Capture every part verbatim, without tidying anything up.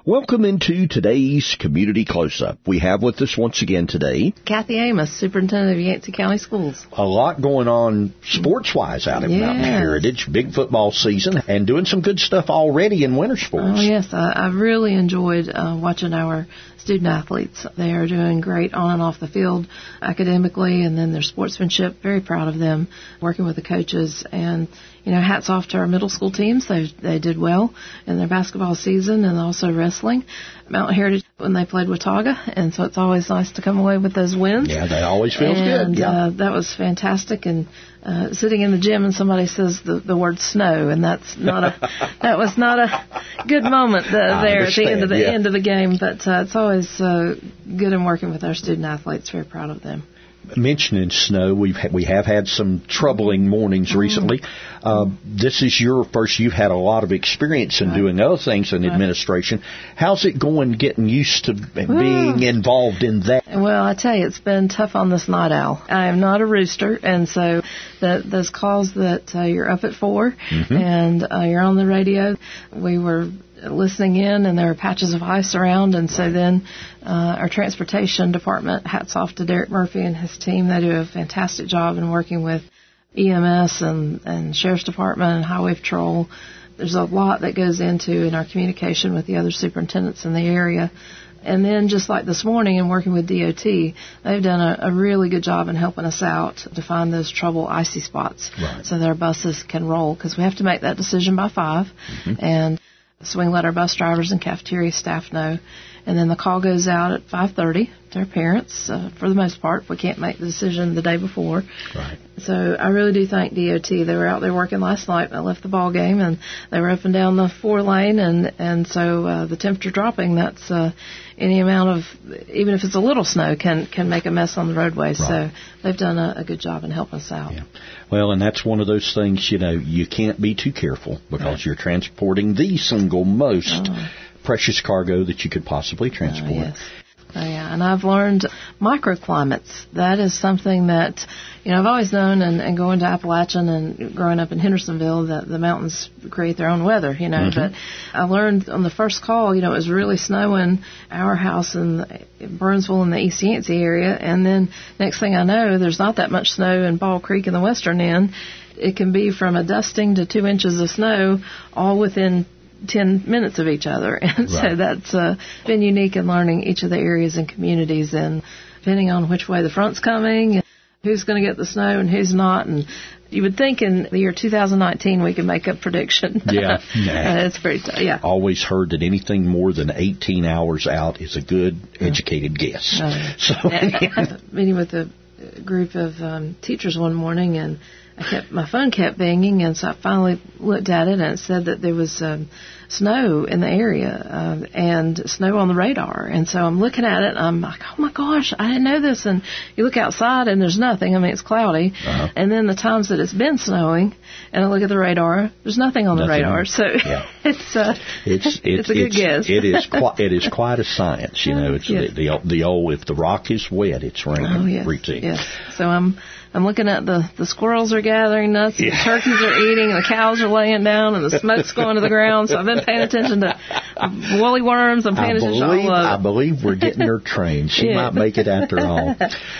Welcome into today's Community Close-Up. We have with us once again today Kathy Amos, Superintendent of Yancey County Schools. A lot going on sports-wise out at yes. Mountain Heritage. Big football season and doing some good stuff already in winter sports. Oh, yes. I, I really enjoyed uh, watching our student-athletes. They are doing great on and off the field academically, and then their sportsmanship. Very proud of them, working with the coaches. And, you know, hats off to our middle school teams. They they did well in their basketball season and also wrestling. Mountain Heritage when they played Watauga, and so it's always nice to come away with those wins. Yeah, that always feels and, good. Yeah. Uh, that was fantastic. And uh, sitting in the gym and somebody says the, the word snow, and that's not a that was not a good moment uh, there at the end of the yeah. end of the game. But uh, it's always uh, good in working with our student athletes. Very proud of them. Mentioning snow, we've ha- we have had some troubling mornings mm-hmm. recently. Uh, this is your first. You've had a lot of experience in right. doing other things in right. administration. How's it going getting used to well, being involved in that? Well, I tell you, it's been tough on this night owl. I am not a rooster, and so the, those calls that uh, you're up at four mm-hmm. and uh, you're on the radio, we were listening in, and there were patches of ice around, and so then uh, our transportation department, hats off to Derek Murphy and his team. They do a fantastic job in working with E M S and, and Sheriff's Department and Highway Patrol. There's a lot that goes into in our communication with the other superintendents in the area. And then just like this morning in working with D O T, they've done a, a really good job in helping us out to find those trouble icy spots right. so that our buses can roll, because we have to make that decision by five. Mm-hmm. And so we can let our bus drivers and cafeteria staff know. And then the call goes out at five thirty to our parents, uh, for the most part, if we can't make the decision the day before. Right. So I really do thank D O T. They were out there working last night. I left the ball game, and they were up and down the four lane, and, and so uh, the temperature dropping, that's uh, any amount of, even if it's a little snow, can can make a mess on the roadway. Right. So they've done a, a good job in helping us out. Yeah. Well, and that's one of those things, you know, you can't be too careful because right. you're transporting the single most oh. precious cargo that you could possibly transport. Uh, yes. Oh, yeah, and I've learned microclimates. That is something that, you know, I've always known, and, and going to Appalachian and growing up in Hendersonville, that the mountains create their own weather, you know. Mm-hmm. But I learned on the first call, you know, it was really snowing our house in Burnsville in the East Yancey area, and then next thing I know, there's not that much snow in Ball Creek in the western end. It can be from a dusting to two inches of snow all within ten minutes of each other. And right. so that's uh, been unique in learning each of the areas and communities, and depending on which way the front's coming, who's going to get the snow and who's not. And you would think in the year two thousand nineteen we could make a prediction. Yeah. uh, it's pretty tough. Yeah. Always heard that anything more than eighteen hours out is a good, educated guess. Uh, so yeah. Meeting with a group of um, teachers one morning, and I kept my phone kept banging, and so I finally looked at it, and it said that there was um, snow in the area uh, and snow on the radar. And so I'm looking at it, and I'm like, oh my gosh, I didn't know this. And you look outside, and there's nothing. I mean, it's cloudy. Uh-huh. And then the times that it's been snowing, and I look at the radar, there's nothing on nothing. the radar. So yeah. it's uh, it's, it's it's a good it's, guess. It is quite it is quite a science, you know. It's yes. the, the the old if the rock is wet, it's raining. Oh yes, routine. yes. So I'm. I'm looking at the, the squirrels are gathering nuts, and yeah. the turkeys are eating, and the cows are laying down, and the smoke's going to the ground. So I've been paying attention to woolly worms. I'm paying I attention believe, to all of it. I believe we're getting her trained. She yeah. might make it after all.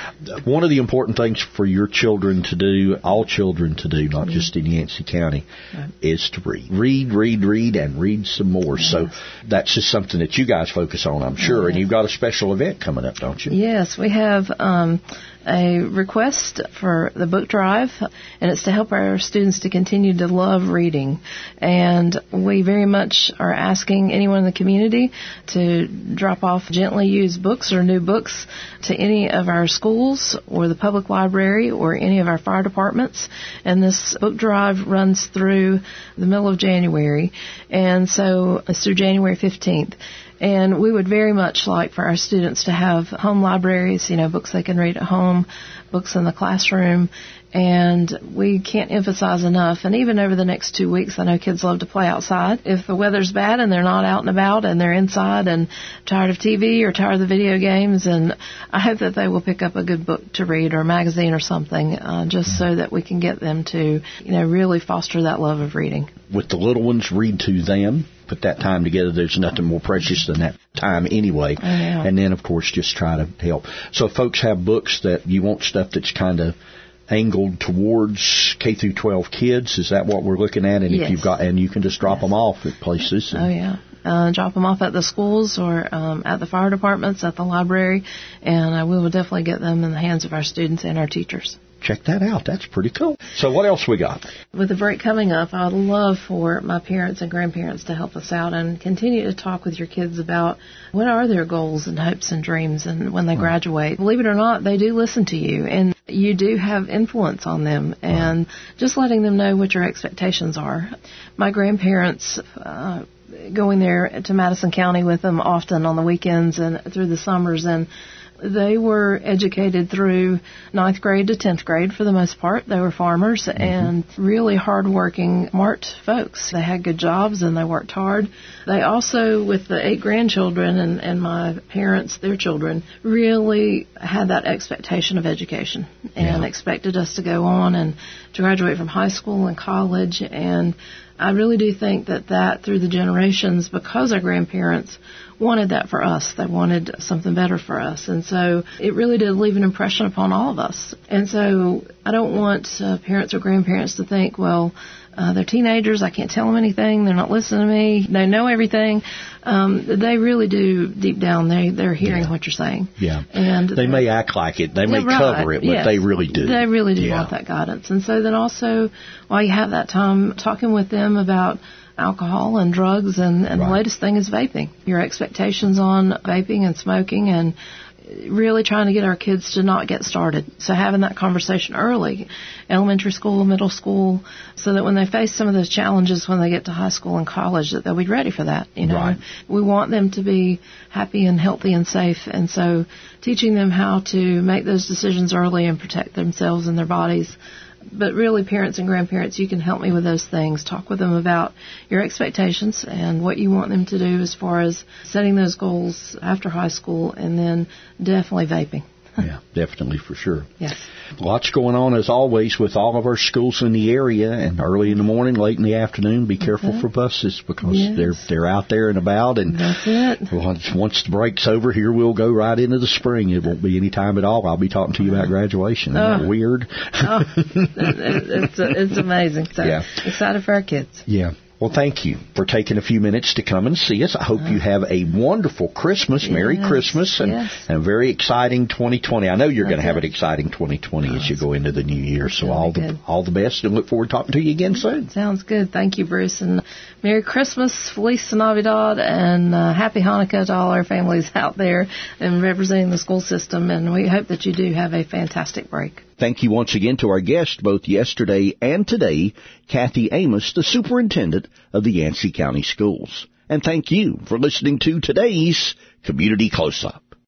One of the important things for your children to do, all children to do, not mm-hmm. just in Yancey County, right. is to read. Read, read, read, and read some more. Yes. So that's just something that you guys focus on, I'm sure. Yes. And you've got a special event coming up, don't you? Yes, we have um, a request for the book drive, and it's to help our students to continue to love reading. And we very much are asking anyone in the community to drop off gently used books or new books to any of our schools or the public library or any of our fire departments. And this book drive runs through the middle of January, and so it's through January fifteenth. And we would very much like for our students to have home libraries, you know, books they can read at home, books in the classroom, And we can't emphasize enough, and even over the next two weeks, I know kids love to play outside. If the weather's bad and they're not out and about and they're inside and tired of T V or tired of the video games, and I hope that they will pick up a good book to read or a magazine or something, uh, just so that we can get them to, you know, really foster that love of reading. With the little ones, read to them. Put that time together. There's nothing more precious than that time anyway. And then, of course, just try to help. So if folks have books that you want, stuff that's kind of angled towards K through twelve kids, is that what we're looking at? And yes. if you've got, and you can just drop yes. them off at places. Oh yeah, uh, drop them off at the schools or um, at the fire departments, at the library, and uh, we will definitely get them in the hands of our students and our teachers. Check that out. That's pretty cool. So what else we got? With the break coming up, I would love for my parents and grandparents to help us out and continue to talk with your kids about what are their goals and hopes and dreams and when they right. graduate. Believe it or not, they do listen to you, and you do have influence on them, and right. just letting them know what your expectations are. My grandparents, uh, going there to Madison County with them often on the weekends and through the summers, and they were educated through ninth grade to tenth grade for the most part. They were farmers mm-hmm. and really hardworking, smart folks. They had good jobs and they worked hard. They also, with the eight grandchildren and, and my parents, their children, really had that expectation of education and yeah. expected us to go on and to graduate from high school and college. And I really do think that that through the generations, because our grandparents wanted that for us. They wanted something better for us. And so it really did leave an impression upon all of us. And so I don't want uh, parents or grandparents to think, well, uh, they're teenagers, I can't tell them anything, they're not listening to me, they know everything. Um, they really do, deep down, they, they're hearing yeah. what you're saying. Yeah. And they may act like it, they may right. cover it, but yes. they really do. They really do yeah. want that guidance. And so then also, while you have that time, talking with them about alcohol and drugs, and, and right. the latest thing is vaping. Your expectations on vaping and smoking, and really trying to get our kids to not get started. So having that conversation early, elementary school, middle school, so that when they face some of those challenges when they get to high school and college, that they'll be ready for that. You know, right. we want them to be happy and healthy and safe, and so teaching them how to make those decisions early and protect themselves and their bodies. But really, parents and grandparents, you can help me with those things. Talk with them about your expectations and what you want them to do as far as setting those goals after high school, and then definitely vaping. Yeah, definitely, for sure. Yes. Lots going on, as always, with all of our schools in the area, and early in the morning, late in the afternoon. Be careful okay. for buses, because yes. they're they're out there and about. And that's it. Once, once the break's over, here we'll go right into the spring. It won't be any time at all. I'll be talking to you about graduation. Isn't oh. that weird? oh, it's, it's amazing. So yeah. excited for our kids. Yeah. Well, thank you for taking a few minutes to come and see us. I hope you have a wonderful Christmas, yes, Merry Christmas, and, yes. and a very exciting twenty twenty. I know you're going to have an exciting twenty twenty oh, as you go into the new year. So all the good. all the best, and look forward to talking to you again soon. Sounds good. Thank you, Bruce, and Merry Christmas, Feliz Navidad, and uh, Happy Hanukkah to all our families out there and representing the school system. And we hope that you do have a fantastic break. Thank you once again to our guest, both yesterday and today, Kathy Amos, the superintendent of the Yancey County Schools. And thank you for listening to today's Community Close-Up.